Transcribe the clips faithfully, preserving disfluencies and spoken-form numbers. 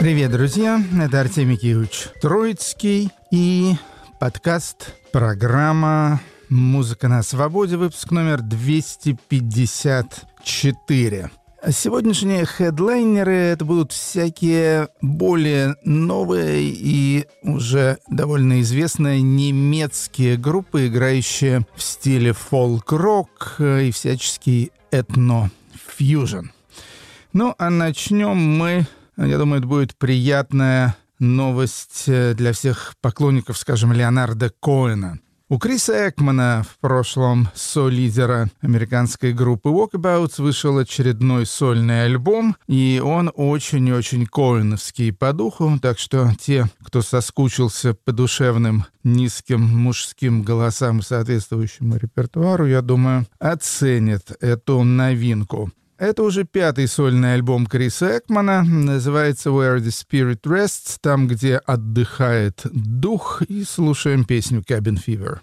Привет, друзья! Это Артемий Киевич Троицкий и подкаст, программа «Музыка на свободе», выпуск номер двести пятьдесят четыре. Сегодняшние хедлайнеры — это будут всякие более новые и уже довольно известные немецкие группы, играющие в стиле фолк-рок и всяческий этно-фьюжн. Ну, а начнем мы... Я думаю, это будет приятная новость для всех поклонников, скажем, Леонарда Коэна. У Криса Экмана, в прошлом со-лидера американской группы Walkabouts, вышел очередной сольный альбом, и он очень-очень коэновский по духу, так что те, кто соскучился по душевным низким мужским голосам и соответствующему репертуару, я думаю, оценят эту новинку. Это уже пятый сольный альбом Криса Экмана, называется «Where the Spirit Rests», там, где отдыхает дух, и слушаем песню «Cabin Fever».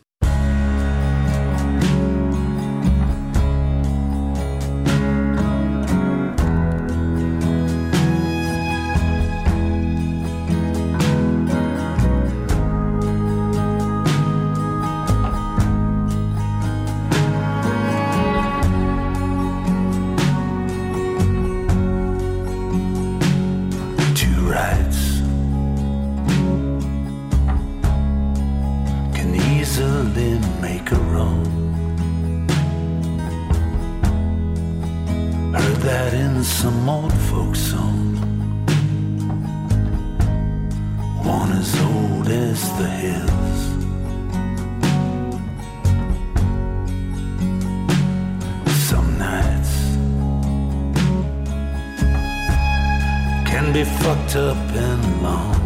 Some old folk song, one as old as the hills. Some nights can be fucked up and long,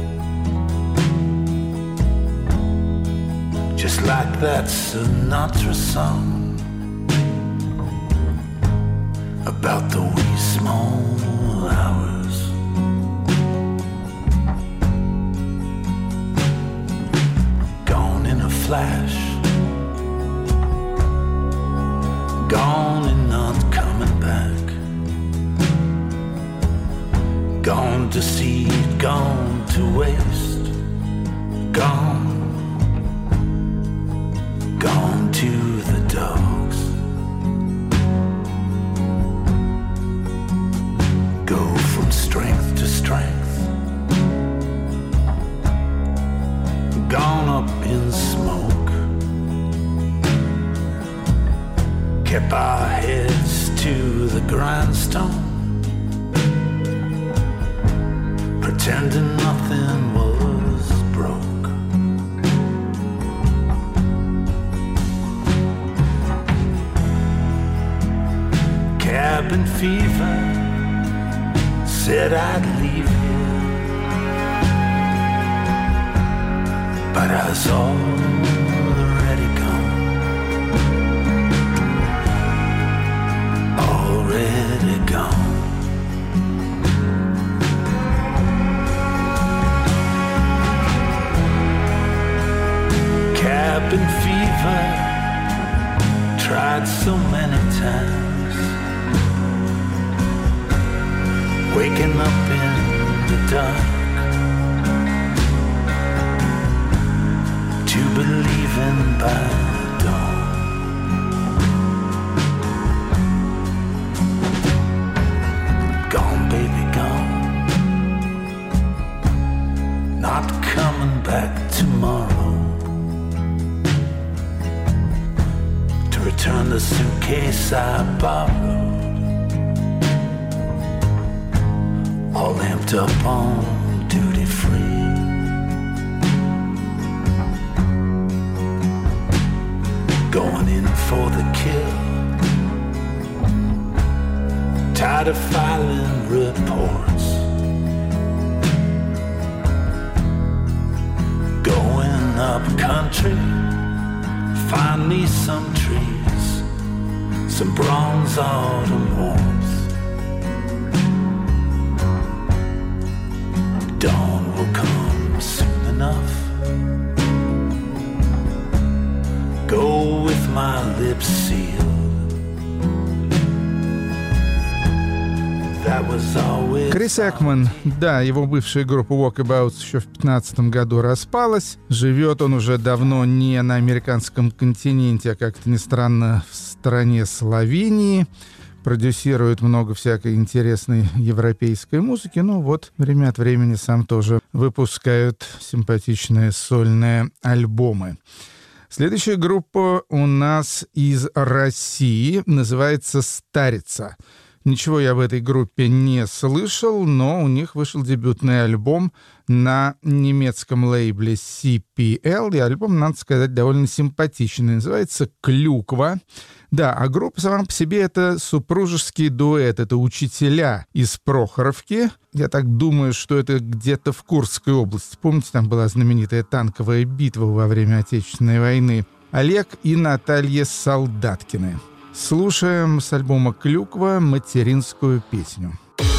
just like that Sinatra song about the wee small hours. Gone in a flash, gone and not coming back, gone to seed, gone to waste, gone, gone to the dogs. Strength to strength, gone up in smoke, kept our heads to the grindstone, pretending nothing was broke. Cabin fever said I'd leave here, but I was already gone, already gone. Cabin fever, tried so many times, waking up in the dark to believing by dawn. Gone, baby, gone, not coming back tomorrow to return the suitcase I borrowed, all amped up on duty free. Going in for the kill, tired of filing reports, going up country, find me some trees, some bronze autumn warmth. Dawn will come soon enough. Go with my lips sealed. Thou I was always... Крис Экман, да, его бывшая группа Walkabouts еще в пятнадцатом году распалась. Живет он уже давно не на американском континенте, а как-то ни странно в стране Словении. Продюсирует много всякой интересной европейской музыки. Ну вот, время от времени сам тоже выпускают симпатичные сольные альбомы. Следующая группа у нас из России, называется «Старица». Ничего я об этой группе не слышал, но у них вышел дебютный альбом на немецком лейбле си пи эл, и альбом, надо сказать, довольно симпатичный. Называется «Клюква». Да, а группа сама по себе — это супружеский дуэт, это учителя из Прохоровки. Я так думаю, что это где-то в Курской области. Помните, там была знаменитая танковая битва во время Отечественной войны? Олег и Наталья Солдаткины. Слушаем с альбома «Клюква» материнскую песню.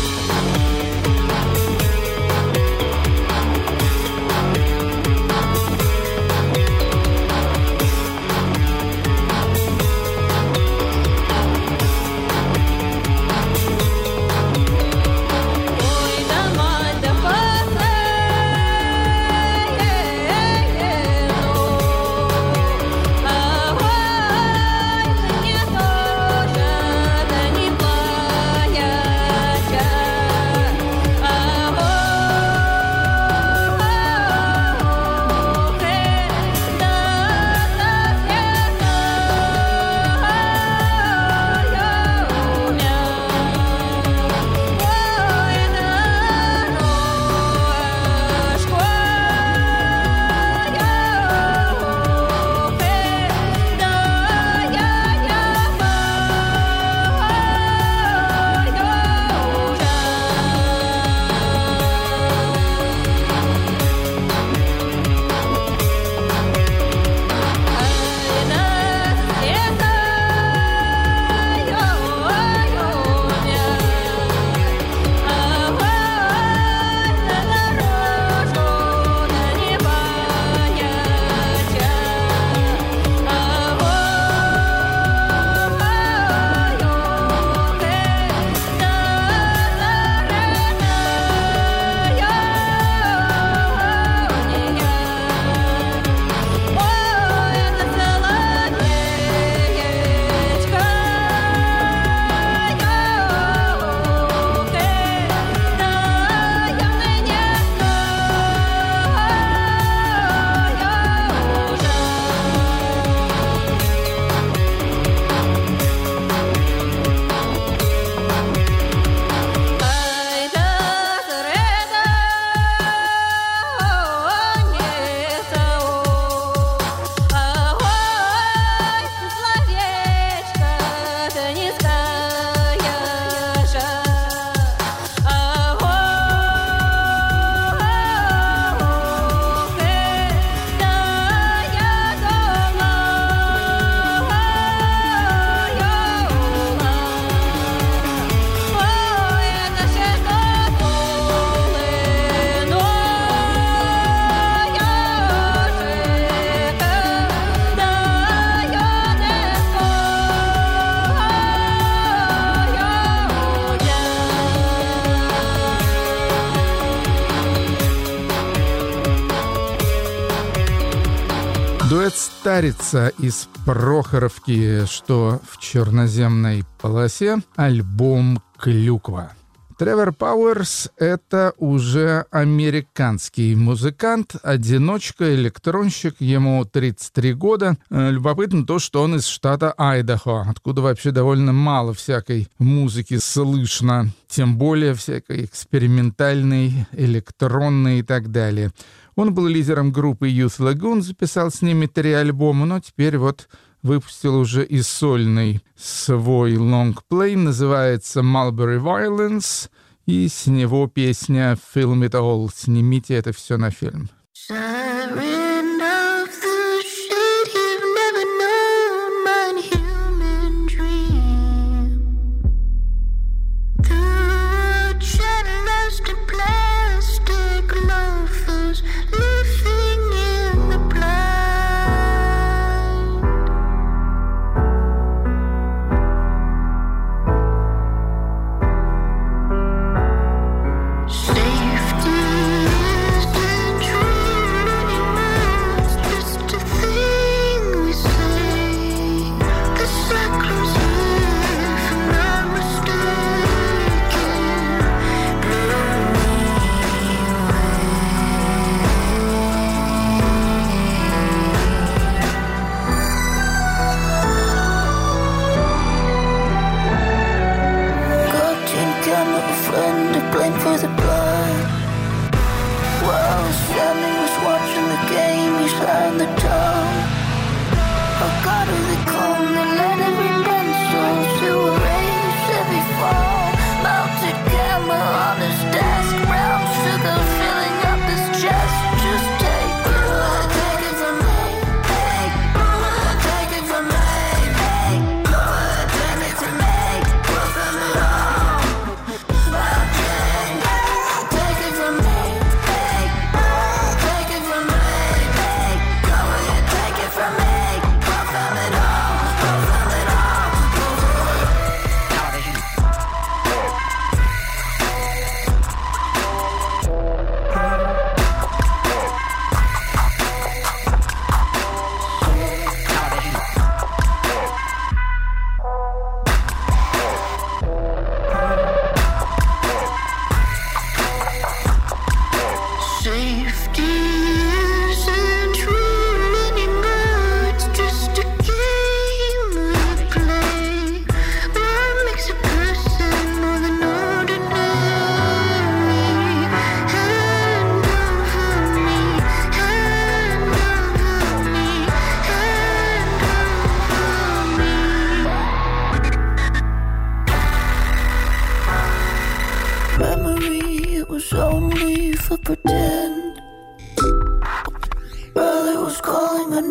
Дуэт «Старица» из Прохоровки, что в черноземной полосе, альбом «Клюква». Тревор Пауэрс — это уже американский музыкант, одиночка, электронщик, ему тридцать три года. Любопытно то, что он из штата Айдахо, откуда вообще довольно мало всякой музыки слышно, тем более всякой экспериментальной, электронной и так далее. Он был лидером группы Youth Lagoon, записал с ними три альбома, но теперь вот выпустил уже и сольный свой лонгплей, называется Mulberry Violence, и с него песня Film It All, снимите это все на фильм. Thank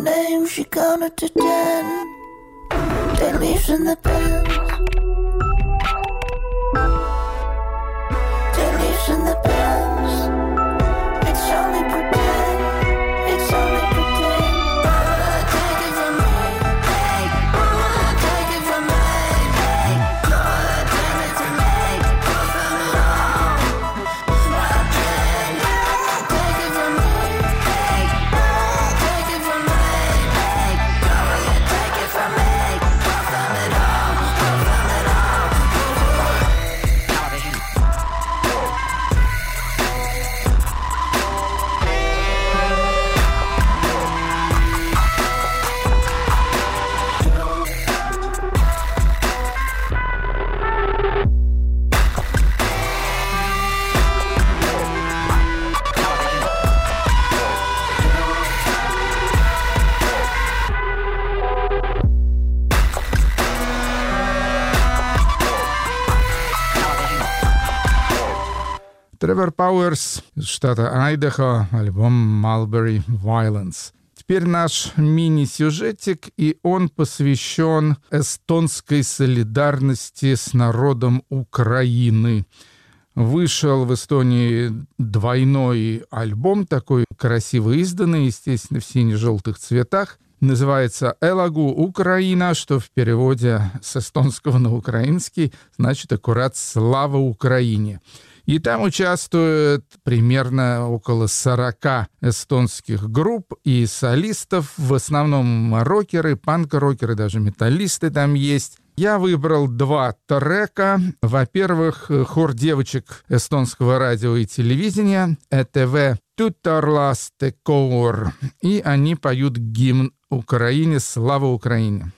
name, she counted to ten. Ten leaves in the pen. Ten leaves in the pens. It's only pretend. It's only pretend. Uh, take it from me, hey. Uh, take it from me, hey. Uh, take it from me, go from it all. Uh, take it from me, hey. Uh, take it from me, hey. Go ahead, take it from me, go from it all, go from it all. Тревор Пауэрс из штата Айдахо, альбом Mulberry Violence. Теперь наш мини-сюжетик, и он посвящен эстонской солидарности с народом Украины. Вышел в Эстонии двойной альбом, такой красиво изданный, естественно, в сине-желтых цветах. Называется «Элагу Украина», что в переводе с эстонского на украинский значит аккурат «Слава Украине». И там участвует примерно около сорока эстонских групп и солистов, в основном рокеры, панк-рокеры, даже металлисты там есть. Я выбрал два трека. Во-первых, хор девочек эстонского радио и телевидения «Э Тэ Вэ Тутарласте Коор», и они поют гимн Украине «Слава Украине».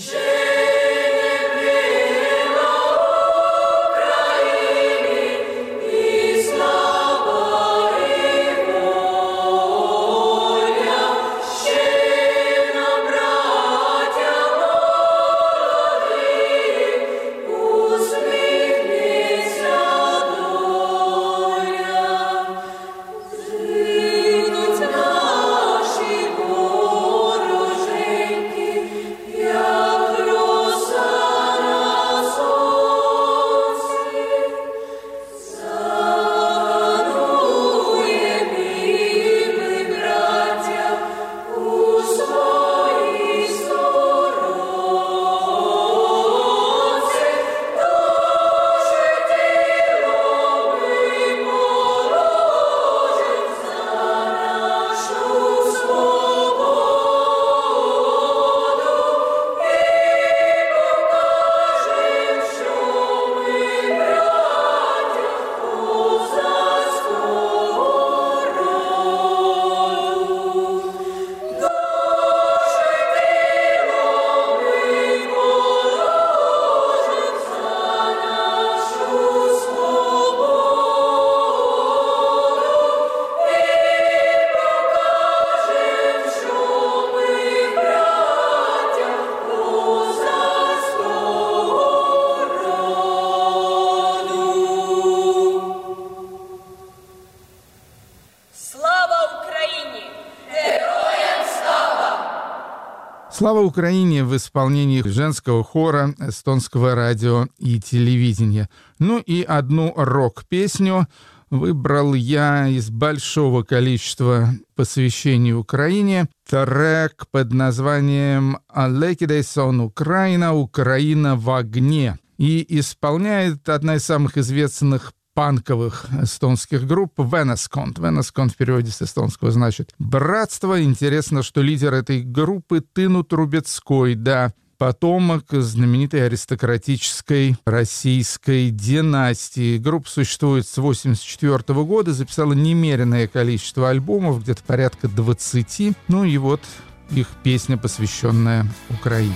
«Слава Украине» в исполнении женского хора эстонского радио и телевидения. Ну и одну рок-песню выбрал я из большого количества посвящений Украине. Трек под названием «Алekиdes on Украина. Украина в огне». И исполняет одна из самых известных панковых эстонских групп Венесконт. Венесконт в переводе с эстонского значит «братство». Интересно, что лидер этой группы Тыну Трубецкой, да, потомок знаменитой аристократической российской династии. Группа существует с восемьдесят четвёртого года, записала немеренное количество альбомов, где-то порядка двадцати. Ну и вот их песня, посвященная Украине.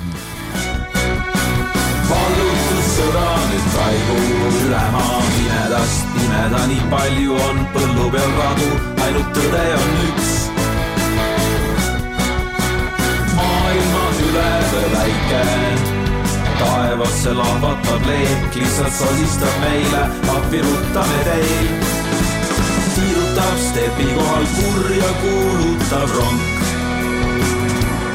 Sõda nüüd taibub üle maa pimedast pimeda, nii palju on põllu peal radu, ainult tõde on üks. Maailma üle väike, taevasse lahvatab leek, lihtsalt sosistab meile, apirutame teil. Tiirutab stepi kohal kurja kuulutav ronk.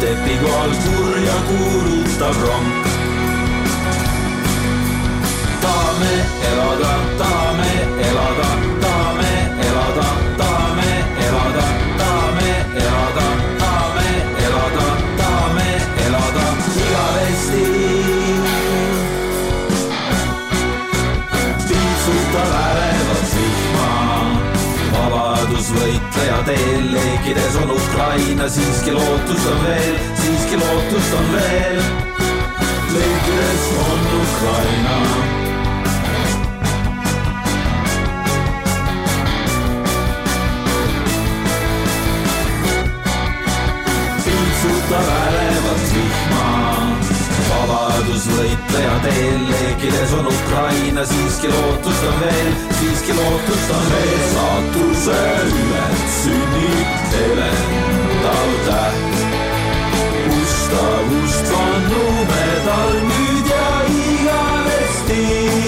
dubstepi kohal kurja kuulutav rong. Tahame elada, tahame elada, tahame elada, tahame elada, tahame elada, tahame elada, tahame elada igavesti. Piitsuta värevad vihma, vabadusvõitleja teel leekides on Ukraina, siiski lootust on veel, siiski lootust on veel. Leekides on Ukraina. Piitsuta värevad vihma, vabadusvõitleja teel leekides on Ukraina, siiski lootust on veel, siiski lootust on veel. Saatuse ület sünnib elendav täht, ustavust vannume tal nüüd ja igavesti.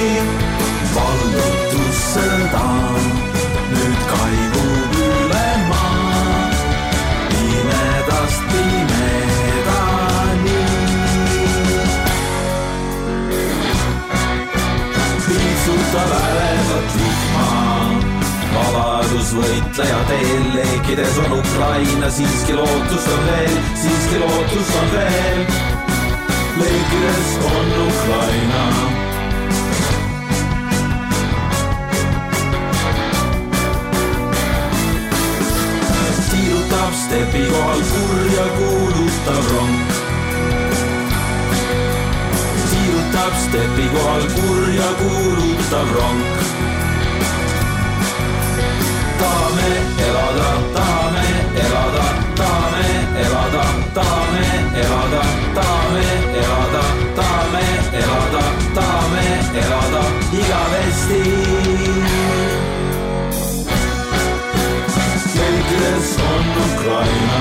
Vallutusse ta nüüd kaibub üle maa, pimedast pimedani. Piitsuta värevat vihma, vabadusvõitleja teel leekides on Ukraina, siiski lootust on veel, siiski lootust on veel. Leekides on Ukraina. Tiirutab stepi kohal kurja kuulutav rong. Tiirutab stepi kohal kurja kuulutav rong. Tahame elada, tahame elada, tahame elada, tahame elada, tahame elada, tahame elada, tahame elada igavesti. Leekides on Ukraina.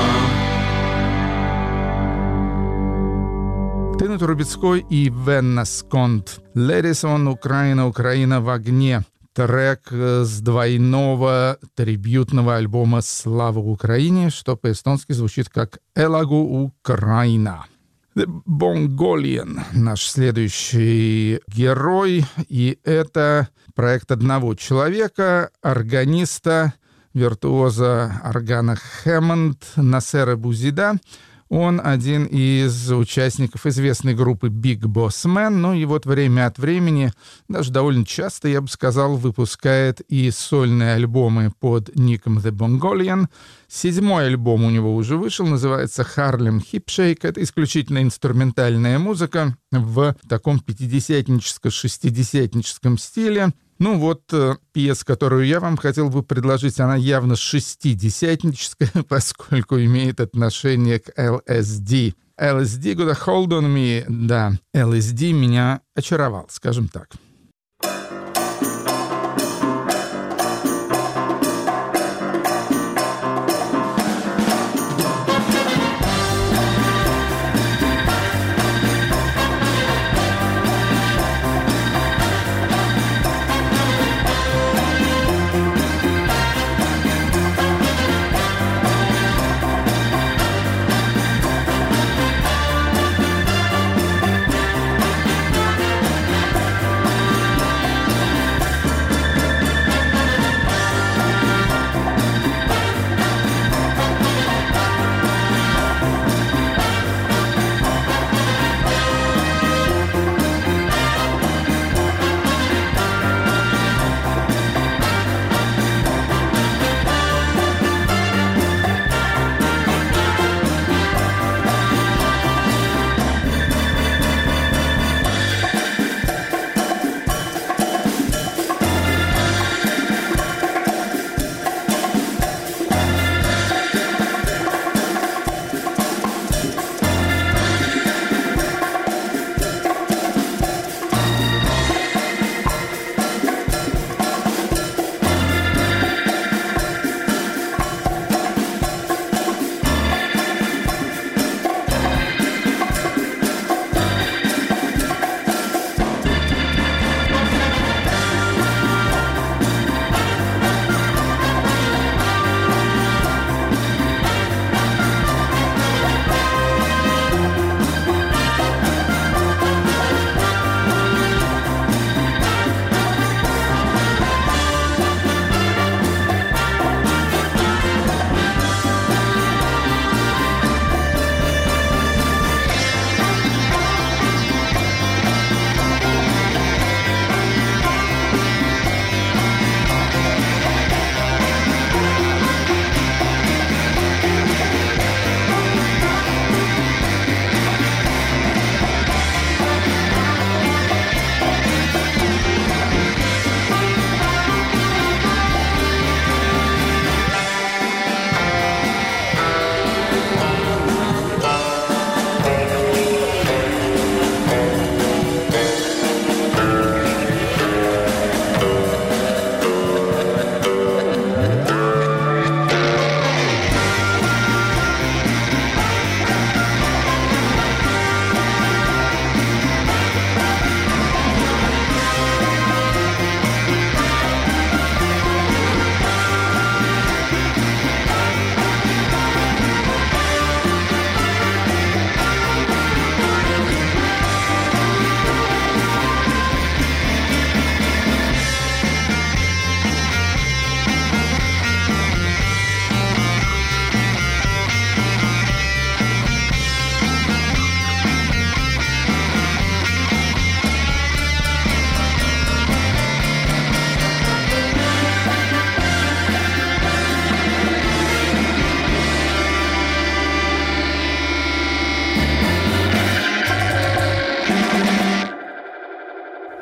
Тына Трубецкой и Венна Сконт. «Ladies on Ukraina, Украина в огне». Трек с двойного трибьютного альбома «Слава Украине», что по-эстонски звучит как «Элагу Украина». The Bongolian — наш следующий герой, и это проект одного человека, органиста, виртуоза органа Хэммонд Насера Бузида. Он один из участников известной группы Big Boss Man, ну и вот время от времени, даже довольно часто, я бы сказал, выпускает и сольные альбомы под ником The Bongolian. Седьмой альбом у него уже вышел, называется Harlem Hip Shake. Это исключительно инструментальная музыка в таком пятидесятническо-шестидесятническом стиле. Ну вот, э, пьеса, которую я вам хотел бы предложить, она явно шестидесятническая, поскольку имеет отношение к эл эс ди. эл эс ди got a hold on me. Да, эл эс ди меня очаровал, скажем так.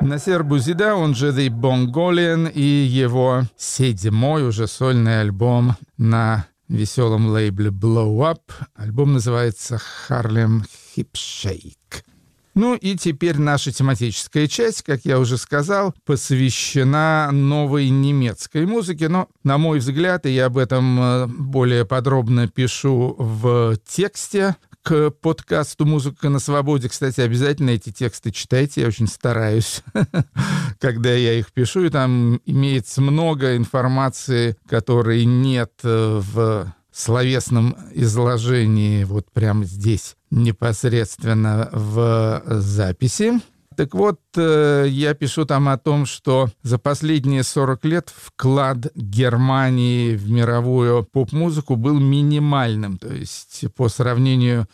Насер Бузида, он же The Bongolian, и его седьмой уже сольный альбом на веселом лейбле Blow Up. Альбом называется Harlem Hip Shake. Ну и теперь наша тематическая часть, как я уже сказал, посвящена новой немецкой музыке. Но, на мой взгляд, и я об этом более подробно пишу в тексте к подкасту «Музыка на свободе». Кстати, обязательно эти тексты читайте, я очень стараюсь, когда я их пишу. И там имеется много информации, которой нет в словесном изложении вот прямо здесь, непосредственно в записи. Так вот, я пишу там о том, что за последние сорок лет вклад Германии в мировую поп-музыку был минимальным. То есть по сравнению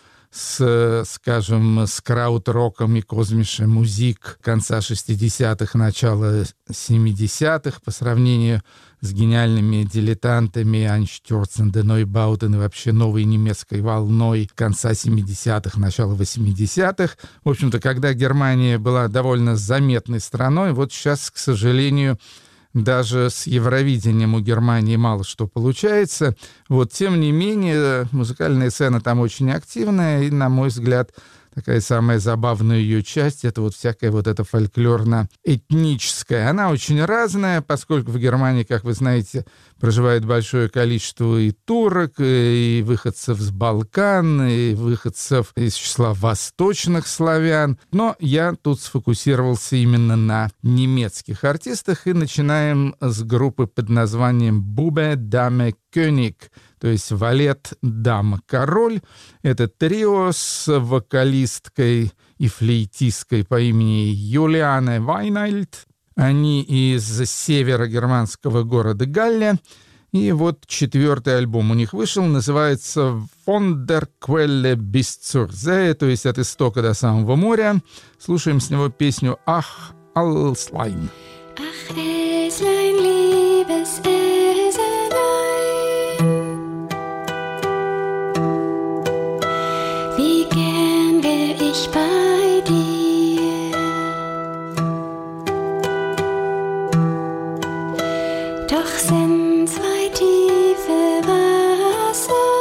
с, скажем, с крауд-роком и космише музик конца шестидесятых, начала семидесятых, по сравнению с гениальными дилетантами Einstürzen, De Neubauten и вообще новой немецкой волной конца семидесятых, начала восьмидесятых. В общем-то, когда Германия была довольно заметной страной, вот сейчас, к сожалению, даже с Евровидением у Германии мало что получается. Вот, тем не менее, музыкальная сцена там очень активная, и, на мой взгляд, такая самая забавная ее часть — это вот всякая вот эта фольклорно-этническая. Она очень разная, поскольку в Германии, как вы знаете, проживает большое количество и турок, и выходцев с Балкан, и выходцев из числа восточных славян. Но я тут сфокусировался именно на немецких артистах, и начинаем с группы под названием «Bube, Dame, König», то есть «Валет, дама, король». Это трио с вокалисткой и флейтисткой по имени Юлиане Вайнальд. Они из северогерманского города Галле. И вот четвертый альбом у них вышел, называется «Von der Quelle bis zur See», то есть «От истока до самого моря». Слушаем с него песню «Ach, Alslein». Ach, Eslein, liebes Eselein, wie gern wär ich bei dir, doch sind zwei tiefe Wasser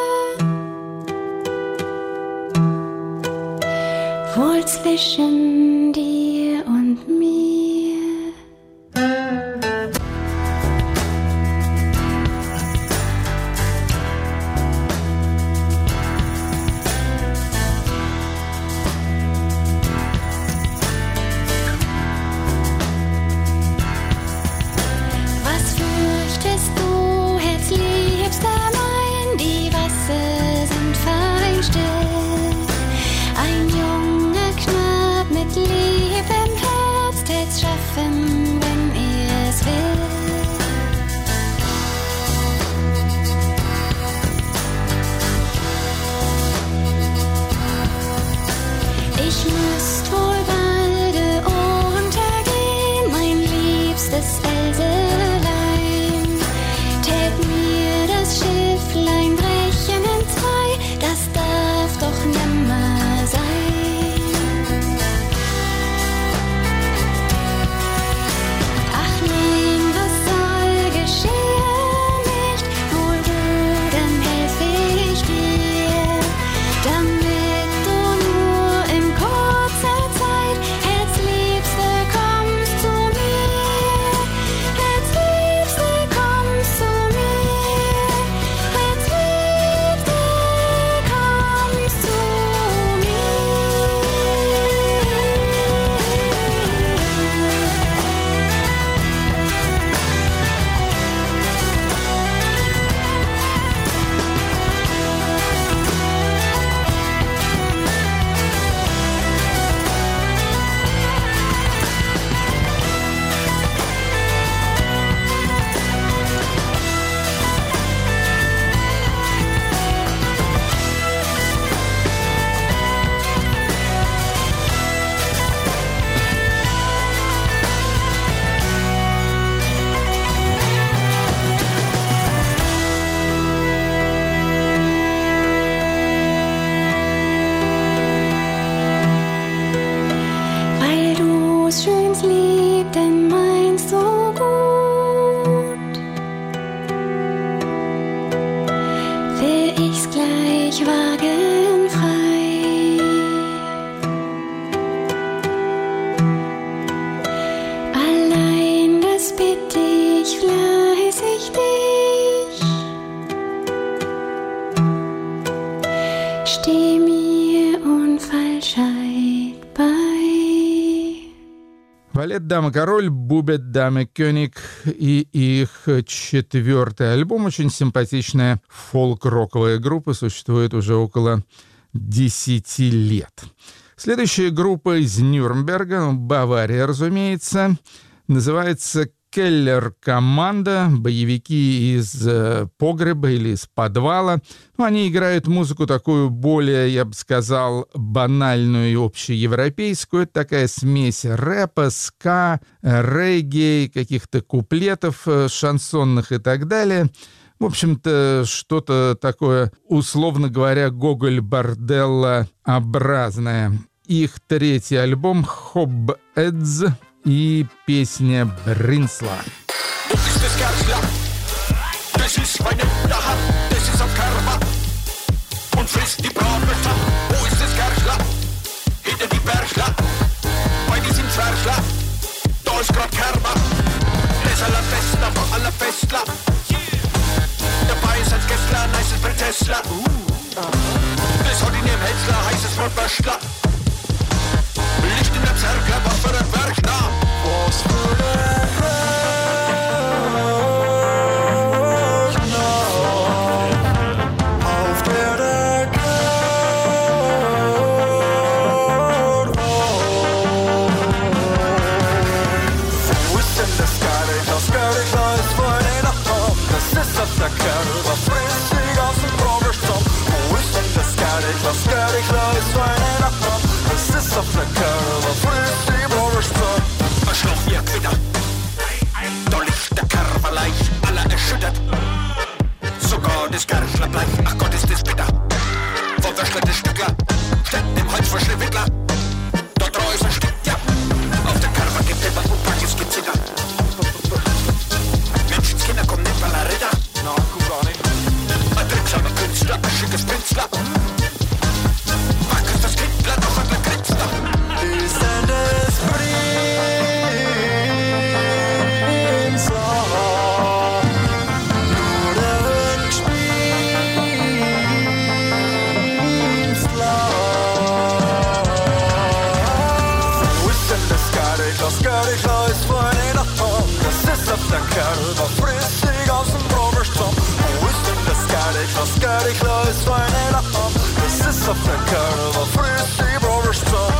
wohl zwischen dir und mir. Ein junger Knab mit steh mir unfallscheit bei. Валет, дама, король, Бубет, дама, Кёник и их четвертый альбом. Очень симпатичная фолк-роковая группа, существует уже около десяти лет. Следующая группа из Нюрнберга, Бавария, разумеется, называется «Келлер Команда», боевики из э, погреба или из подвала. Ну, они играют музыку такую более, я бы сказал, банальную и общеевропейскую. Это такая смесь рэпа, ска, регги, каких-то куплетов э, шансонных и так далее. В общем-то, что-то такое, условно говоря, Гоголь-Борделло-образное. Их третий альбом «Хоб Эдз» и песня «Бринсла». Du bist das Gerstler, das ist meine Unterhand, das ist am Körper und frisst die Bratwürste. Wo ist das Gerstler? Hinter die Bergler, bei diesem Zwergler, da ist grad Kerber, das allerbestler von aller Festler. Dabei ist als Gästler ein heißes Prinzessler, das hat in ihrem Hetzler heißes Brotböschler. Licht in der Zerkler, was für ein Bergner, was für ein der Kerl, was frisst sich aus dem Probestock? Wo ist denn das Gerrit, was Gerrit ist für eine Nacht? Das ist auf der Kerl, was frisst die Probestock? Ein Schluch wie ein Gewitter, da liegt der Kerberleich, aller erschüttert. Sogar das Gerstler bleich, ach Gott ist das bitter. Vom Wäschler des Stückler, steckt im Hals für Schneewittler. Da drau ist ein Stück, ja, auf der Kerber gibt es was Unpackes gezittert. Menschenskinder kommen nicht, weil er Ritter. Na, guck gar nicht. Ein tricksamer Künstler, ein schickes Pinsler. Wackes das Kindler, noch ein Künstler. Ist denn das Brinsler? Nur der Wünschspinsler. Wo ist denn das Gerrit, das Gerrit ist für eine Nacht? Das ist auf der Kerl, was frisst sich aus dem Probestock? Wo ist denn das Gerrit, das Gerrit ist für eine Nacht? Das ist auf der Kerl, was frisst die Probestock?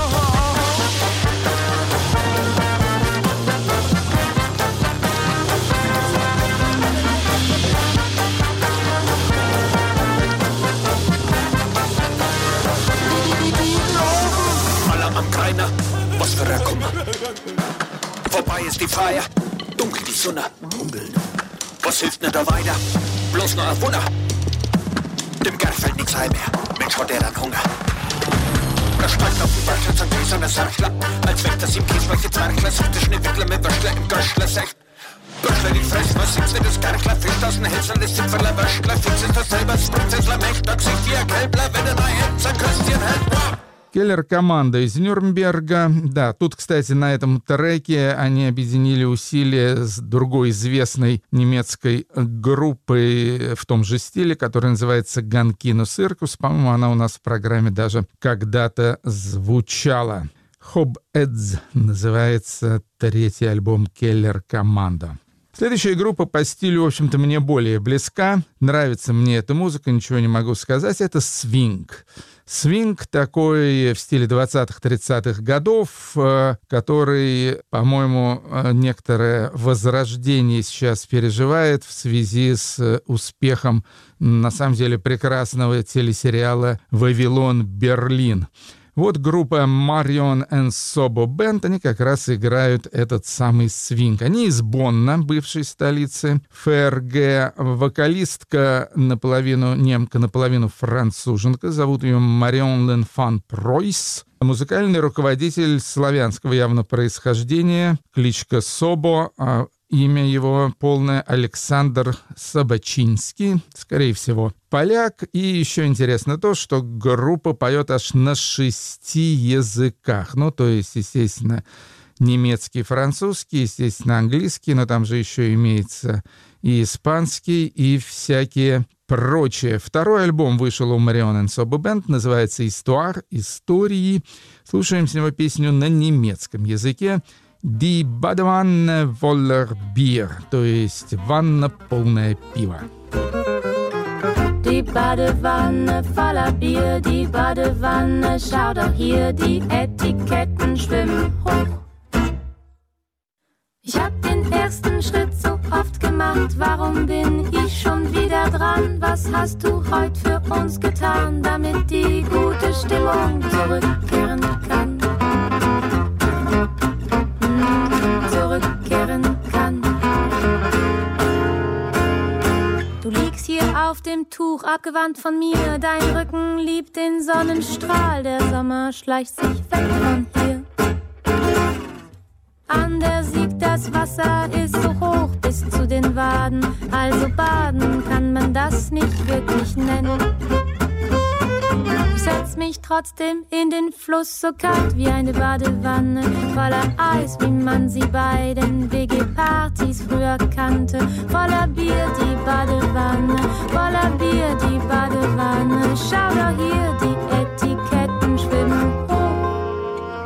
Aller am Greiner, was für ein Kummer. Vorbei ist die Feier, dunkel die Sonne. Was hilft mir da weiter? Bloß noch ein Wunder. Dem Gerd fällt nix ein mehr. Mensch, hat er dann Hunger. Er steigt auf den Bergschatz an gläserner Sarchler. Als wächt das im Kies, welche Zwergler sucht der Schneewickler mit Wäschler im Göschler secht. Böschler, die Fress, was sitzt denn das Gerchler? Fehlt aus den Hälsern des Zipferler Wäschler. Fix ist das selber das Prinzessler Mächt. Da gesicht wie ein Kälbler, wenn er neue Hemd sein Köstchen hält. Wow! Келлер Команда из Нюрнберга. Да, тут, кстати, на этом треке они объединили усилия с другой известной немецкой группой в том же стиле, которая называется «Ганкино Циркус». По-моему, она у нас в программе даже когда-то звучала. «Хоб Эдз» называется третий альбом Келлер Команда. Следующая группа по стилю, в общем-то, мне более близка. Нравится мне эта музыка, ничего не могу сказать. Это свинг. Свинг такой в стиле двадцатых-тридцатых годов, который, по-моему, некоторое возрождение сейчас переживает в связи с успехом, на самом деле, прекрасного телесериала «Вавилон Берлин». Вот группа Marion and Sobo Band, они как раз играют этот самый свинг. Они из Бонна, бывшей столицы ФРГ. Вокалистка наполовину немка, наполовину француженка. Зовут ее Марион Ленфан Пройс. Музыкальный руководитель славянского явно происхождения. Кличка Собо. Имя его полное Александр Собачинский, скорее всего, поляк. И еще интересно то, что группа поет аж на шести языках. Ну, то есть, естественно, немецкий, французский, естественно, английский, но там же еще имеется и испанский, и всякие прочее. Второй альбом вышел у Marion Ensemble Band, называется «Histoire», «Истории». Слушаем с него песню на немецком языке «Die Badewanne voller Bier», то есть «Ванна полная пива». Die Badewanne voller Bier, die Badewanne, schau doch hier, die Etiketten schwimmen hoch. Ich hab den ersten Schritt so oft gemacht, warum bin ich schon wieder dran? Was hast du heute für uns getan, damit die gute Stimmung zurückkehren kann? Hm, zurückkehren kann. Du liegst hier auf dem Tuch, abgewandt von mir, dein Rücken liebt den Sonnenstrahl, der Sommer schleicht sich weg von hier. An der Sieg, das Wasser ist so hoch bis zu den Waden, also baden kann man das nicht wirklich nennen. Ich setz mich trotzdem in den Fluss, so kalt wie eine Badewanne, voller Eis, wie man sie bei den W G-Partys früher kannte. Voller Bier die Badewanne, voller Bier die Badewanne, schau doch hier, die Etiketten schwimmen hoch.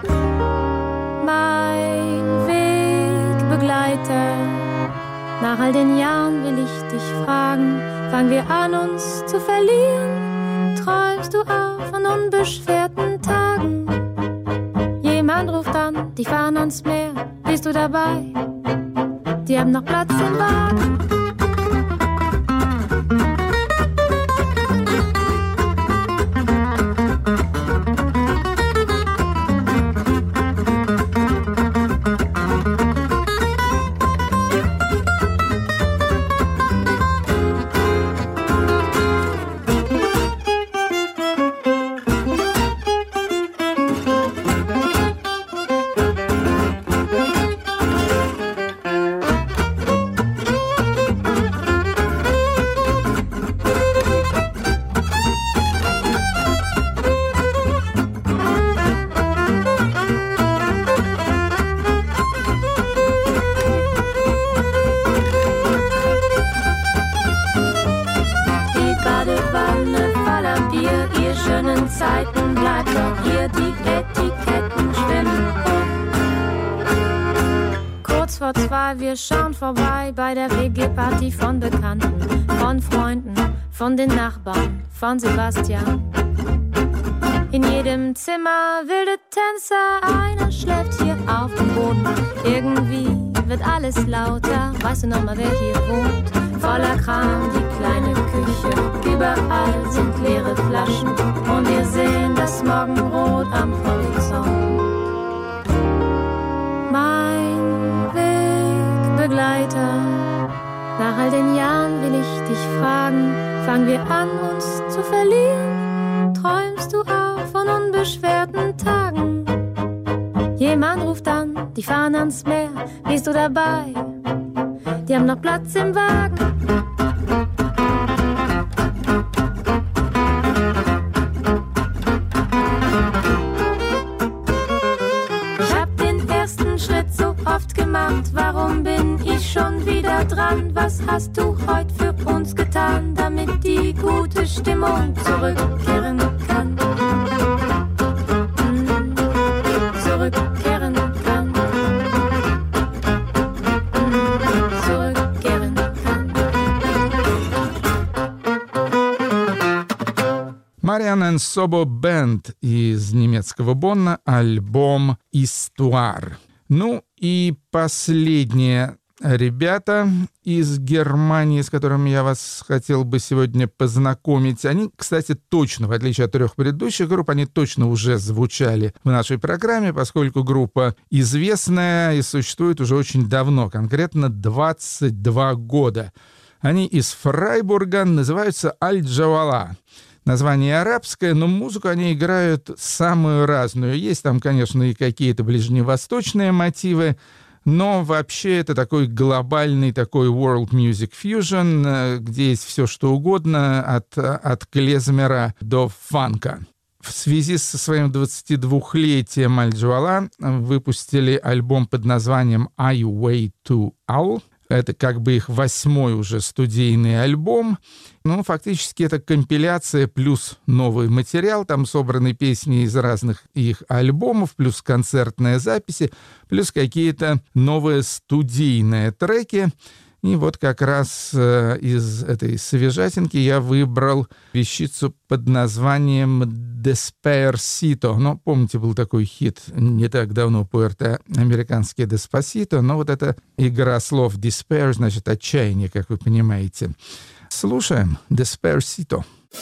Mein Wegbegleiter, nach all den Jahren will ich dich fragen, fangen wir an uns zu verlieren? Träumst du auch von unbeschwerten Tagen? Jemand ruft an, die fahren ans Meer, bist du dabei? Die haben noch Platz im Wagen. Wir schauen vorbei bei der W G-Party von Bekannten, von Freunden, von den Nachbarn, von Sebastian. In jedem Zimmer wilde Tänzer, einer schläft hier auf dem Boden. Irgendwie wird alles lauter, weißt du noch mal, wer hier wohnt? Voller Kram, die kleine Küche, überall sind leere Flaschen und wir sehen das Morgenrot am Horizont. Mein Wegbegleiter, nach all den Jahren will ich dich fragen, fangen wir an uns zu verlieren? Träumst du auch von unbeschwerten Tagen? Jemand ruft an, die fahren ans Meer, bist du dabei? Die haben noch Platz im Wagen. Ich hab den ersten Schritt so oft gemacht, warum bin ich schon wieder dran? Was hast du heute für uns getan, damit die gute Stimmung zurückkehren kann? Hm, zurückkehren kann. Hm, zurückkehren kann. Marion Ensemble Band из немецкого Бонна, альбом «Histoire». Ну и последние ребята из Германии, с которыми я вас хотел бы сегодня познакомить. Они, кстати, точно, в отличие от трех предыдущих групп, они точно уже звучали в нашей программе, поскольку группа известная и существует уже очень давно, конкретно двадцать два года. Они из Фрайбурга, называются «Аль-Джавала». Название арабское, но музыку они играют самую разную. Есть там, конечно, и какие-то ближневосточные мотивы, но вообще это такой глобальный такой world music fusion, где есть все что угодно, от, от клезмера до фанка. В связи со своим двадцатидвухлетием Аль-Джавала выпустили альбом под названием «I Way to Owl». Это как бы их восьмой уже студийный альбом. Ну, фактически это компиляция плюс новый материал. Там собраны песни из разных их альбомов, плюс концертные записи, плюс какие-то новые студийные треки. И вот как раз э, из этой свежатинки я выбрал вещицу под названием «Despacito». Ну, помните, был такой хит не так давно, пуэрто-американский «Despacito», но вот эта игра слов «despair», значит, отчаяние, как вы понимаете. Слушаем «Despacito».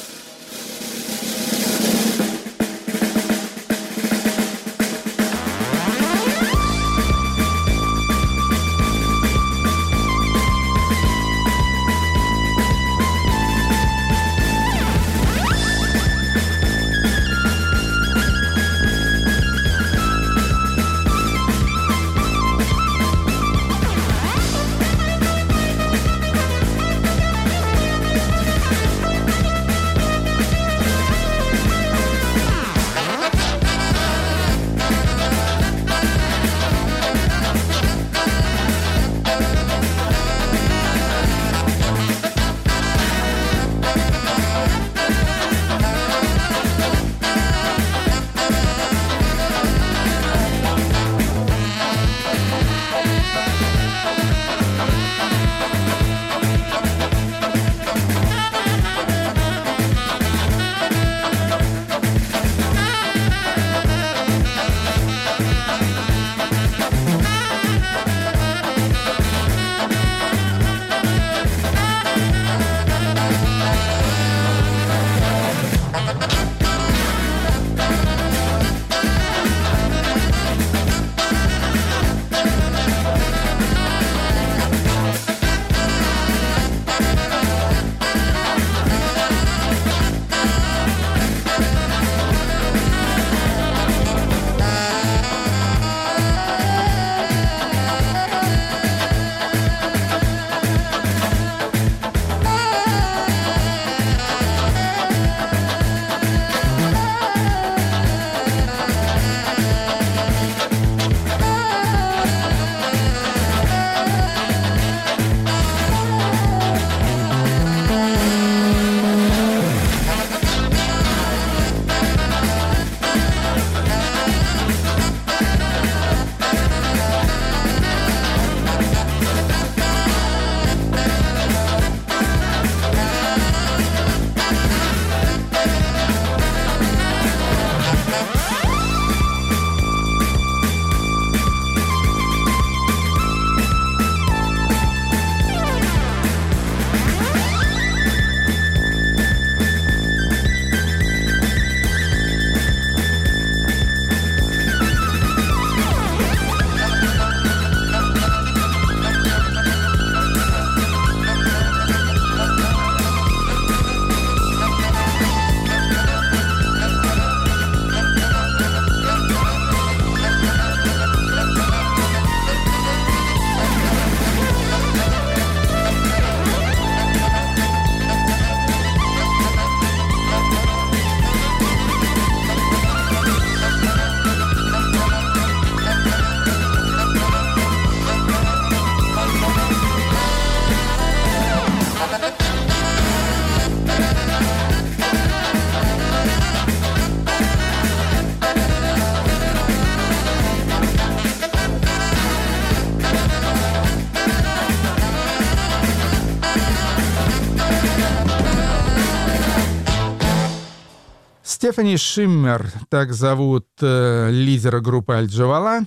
Стефани Шиммер, так зовут э, лидера группы Аль-Джавала,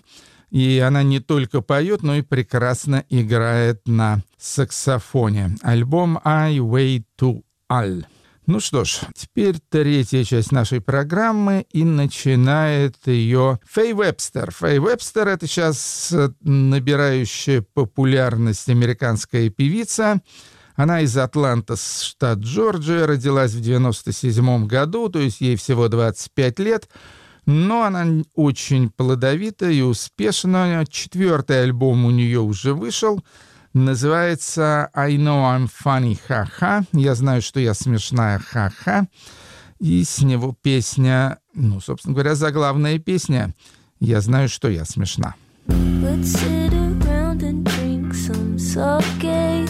и она не только поет, но и прекрасно играет на саксофоне. Альбом «I Way to Al». Ну что ж, теперь третья часть нашей программы, и начинает ее Фэй Вебстер. Фэй Вебстер — это сейчас набирающая популярность американская певица. Она из Атланты, штат Джорджия, родилась в девяносто седьмом году, то есть ей всего двадцать пять лет, но она очень плодовита и успешна. Четвертый альбом у нее уже вышел, называется «I know I'm funny, ха-ха», «Я знаю, что я смешная, ха-ха», и с него песня, ну, собственно говоря, заглавная песня «Я знаю, что я смешна». Let's sit around and drink some sake,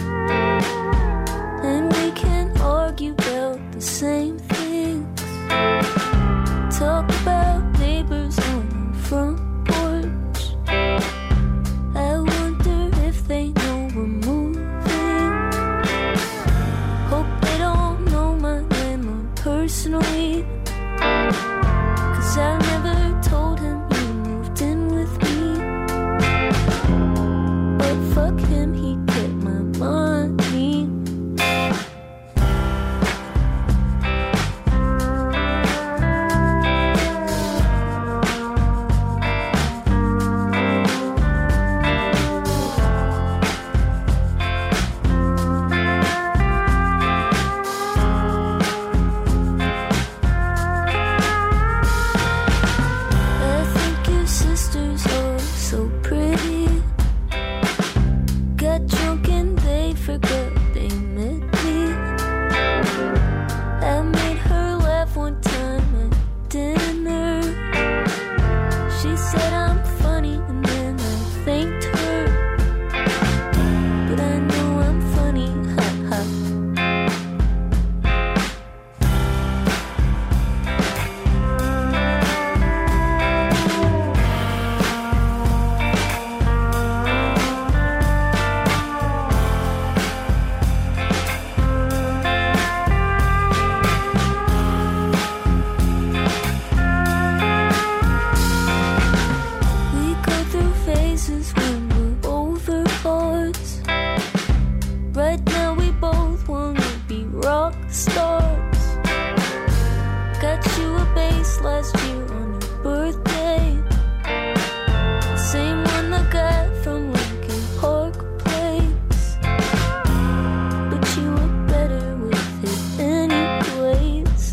and we can argue about the same things. Talk about neighbors on the front porch. I wonder if they know we're moving. Hope they don't know my landlord personally, 'cause I never told him you moved in with me. But fuck him, he get my money. I think your sisters are so pretty. Got drunk and they forgot they met me. I made her laugh one time at dinner. She said I'm funny and then I thanked her. But I know I'm funny, ha ha. We go through phases when we're overlords. Right now we both wanna be rock stars. Got you a bass last year on your birthday. Same one I got from Lincoln Park Place. But you were better with it anyways.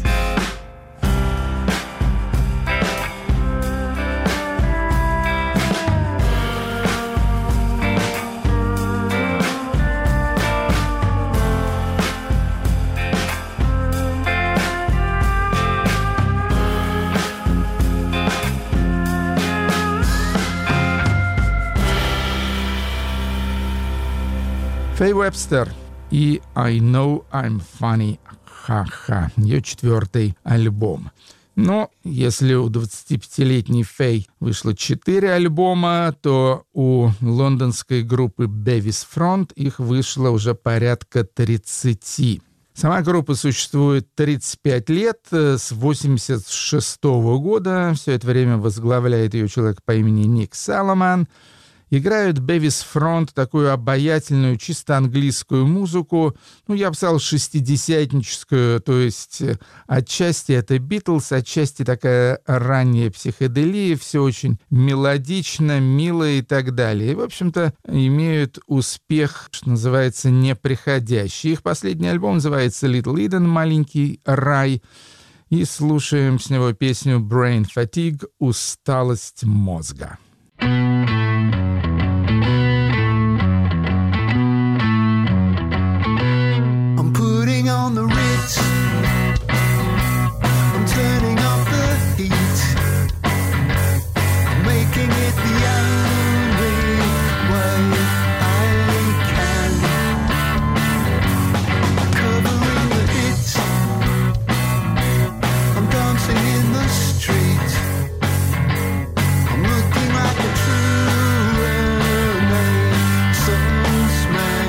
Фэй Вебстер и I Know I'm Funny, ха-ха, ее четвертый альбом. Но если у двадцатипятилетней Фэй вышло четыре альбома, то у лондонской группы Bevis Front их вышло уже порядка тридцати. Сама группа существует тридцать пять лет, с восемьдесят шестого года. Все это время возглавляет ее человек по имени Ник Саломон. Играют Bevis Front такую обаятельную, чисто английскую музыку, ну, я бы сказал, шестидесятническую, то есть отчасти это Битлз, отчасти такая ранняя психоделия, все очень мелодично, мило и так далее. И, в общем-то, имеют успех, что называется, неприходящий. Их последний альбом называется Little Eden, маленький рай, и слушаем с него песню Brain Fatigue, усталость мозга. I'm putting on the Ritz. I'm turning off the heat. I'm making it the only way I can. Covering the hits. I'm dancing in the street. I'm looking like a true Renaissance man.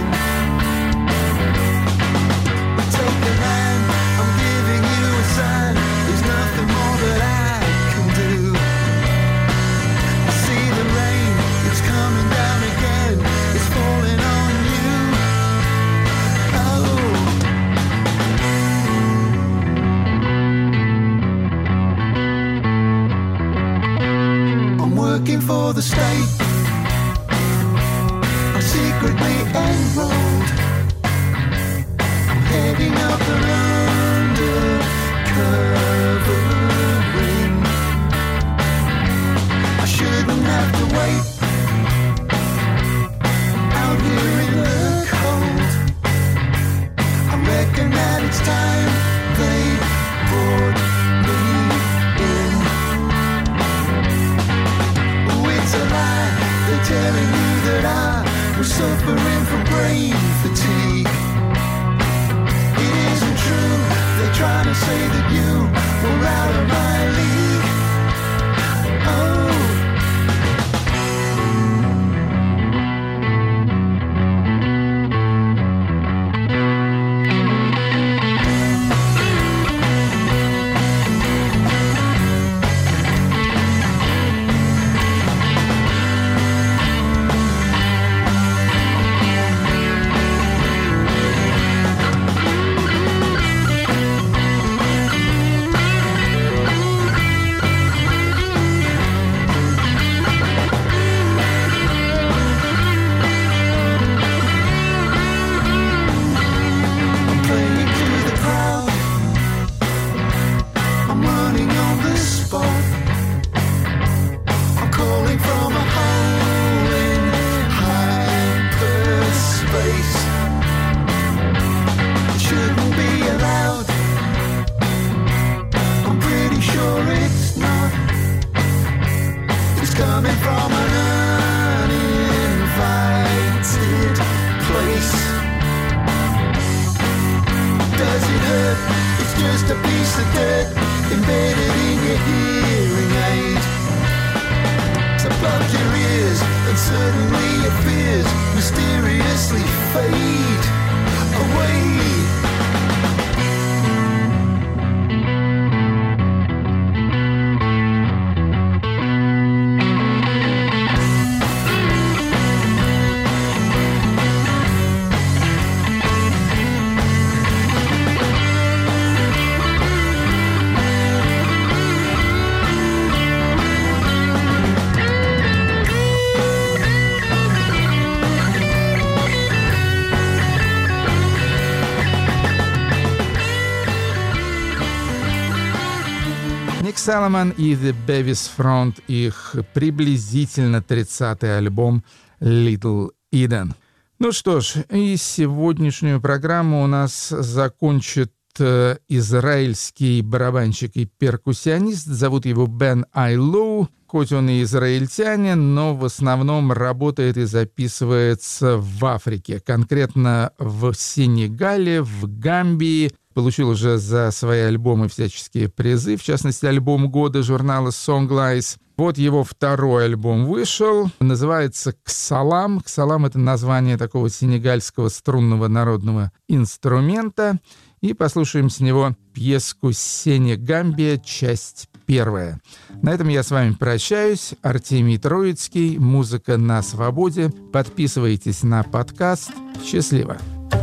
Take a hand, I'm giving you a sign. There's nothing more that I can do. I see the rain, it's coming down again. It's falling on you. Oh, I'm working for the state. I'm secretly enrolled. I'm heading up an undercover ring. I shouldn't have to wait out here in the cold. I reckon that it's time they brought me in. Oh, it's a lie, they're telling you that I was suffering Suddenly your fears mysteriously fade away. Ник Соломон и The Bevis Front, их приблизительно тридцатый альбом Little Eden. Ну что ж, и сегодняшнюю программу у нас закончит э, израильский барабанщик и перкуссионист. Зовут его Бен Айлоу. Хоть он и израильтянин, но в основном работает и записывается в Африке, конкретно в Сенегале, в Гамбии. Получил уже за свои альбомы всяческие призы, в частности, альбом года журнала Songlice. Вот его второй альбом вышел, называется «Ксалам». «Ксалам» — это название такого сенегальского струнного народного инструмента. И послушаем с него пьеску «Сенегамбия», часть первая. На этом я с вами прощаюсь. Артемий Троицкий, «Музыка на свободе». Подписывайтесь на подкаст. Счастливо!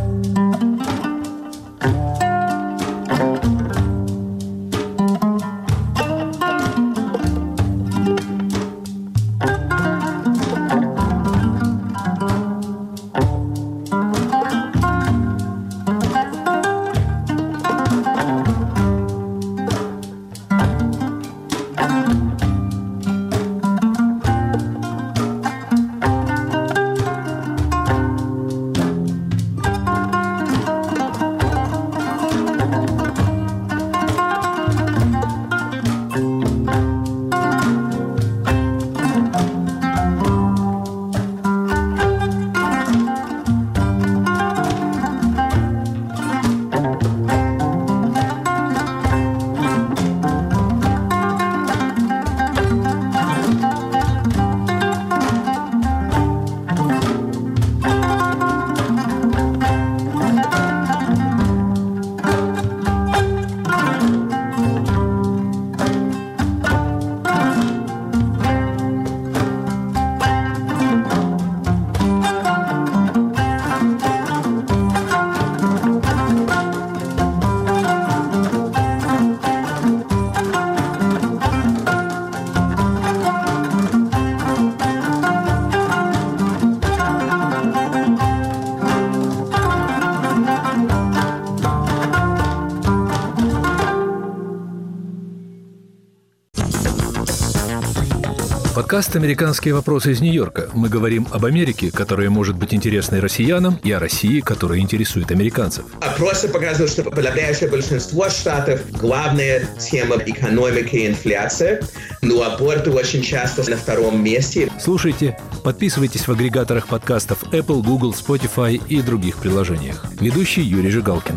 Подкаст «Американские вопросы» из Нью-Йорка. Мы говорим об Америке, которая может быть интересной россиянам, и о России, которая интересует американцев. Просто показывают, что подавляющее большинство штатов главная тема экономики и инфляция, но аборты очень часто на втором месте. Слушайте, подписывайтесь в агрегаторах подкастов Apple, Google, Spotify и других приложениях. Ведущий Юрий Жигалкин.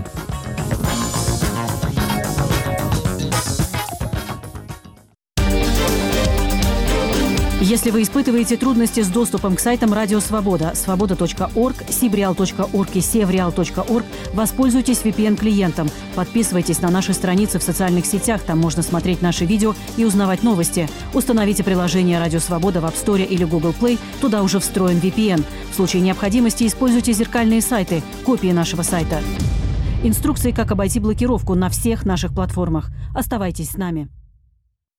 Если вы испытываете трудности с доступом к сайтам Радио Свобода, свобода точка орг, сибреал точка орг и севреал точка орг, воспользуйтесь ви пи эн-клиентом. Подписывайтесь на наши страницы в социальных сетях, там можно смотреть наши видео и узнавать новости. Установите приложение Радио Свобода в App Store или Google Play, туда уже встроен ви пи эн. В случае необходимости используйте зеркальные сайты, копии нашего сайта. Инструкции, как обойти блокировку на всех наших платформах. Оставайтесь с нами.